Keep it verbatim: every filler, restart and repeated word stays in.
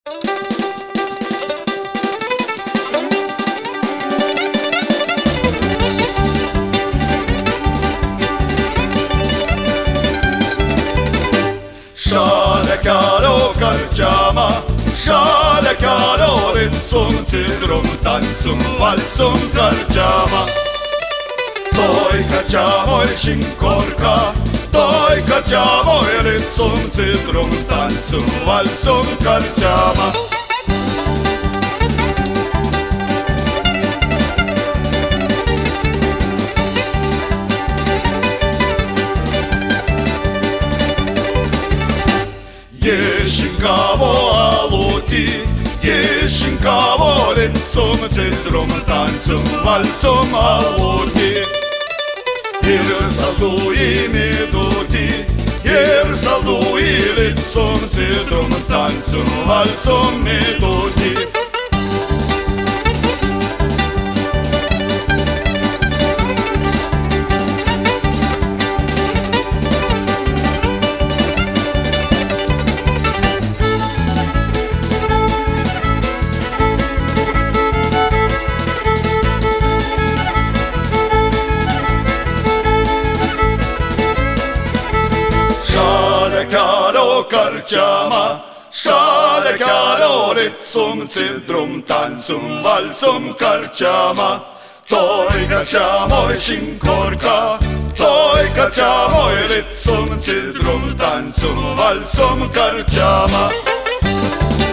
Sciale calo carciama, sciale calo rizzum zidrum tanzum valsum carciama. Noi cacciamo il scincorca, noi cacciamo il rizzum zidrum tanzum valsum carciama. Jeshinkavo aluti, jeshinkavo ritzum zidrum tanzum valsum aluti. Ir saldui miduti, ir saldui ritzum zidrum tanzum valsum miduti. Calo carciama, sciale calo rizzum zidrum tanzum valsum carciama. Toi cacciamo e scincorca, toi cacciamo e rizzum zidrum tanzum valsum carciama.